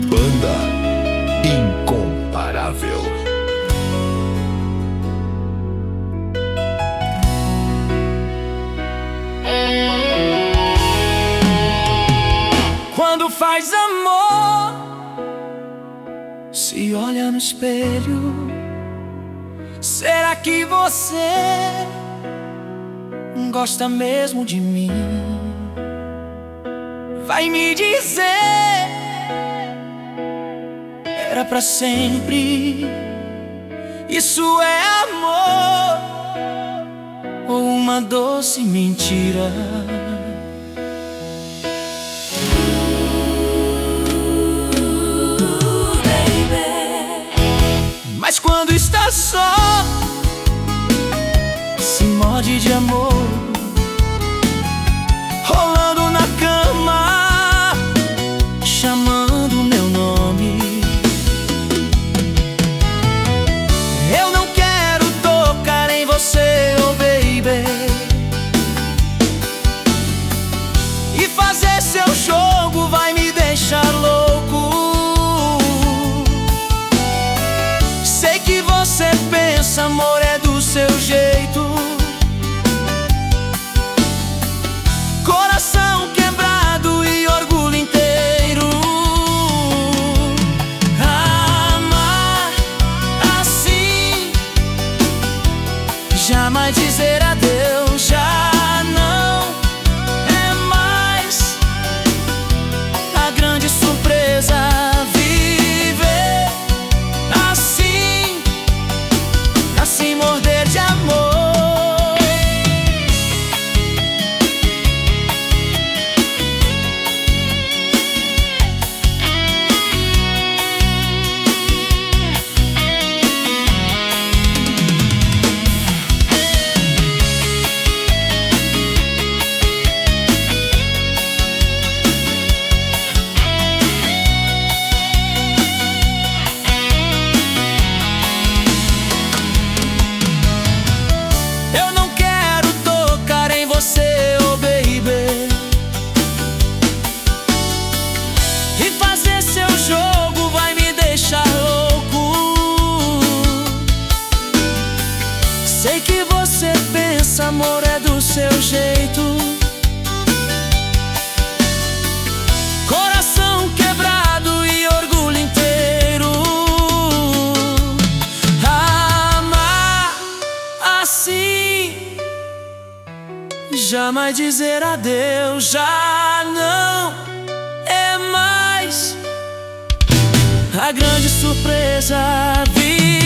Banda incomparável. Quando faz amor, se olha no espelho, será que você gosta mesmo de mim? Vai me dizer, era pra sempre. Isso é amor ou uma doce mentira? Mas quando está só, se morde de amor, rolando na cama, chamando meu nome. Eu não quero tocar em você, oh baby, e fazer seu jogo vai me deixar louco. Sei que você pensa, amor é do seu jeito. Coração quebrado e orgulho inteiro. Amar assim, jamais dizer adeus, já não é mais a grande surpresa. Viver assim, assim morder de amor. Eu não quero tocar em você, oh baby, e fazer seu jogo vai me deixar louco. Sei que você pensa, amor é do seu jeito. Coração quebrado e orgulho inteiro. Amar assim, jamais dizer adeus, já não é mais a grande surpresa.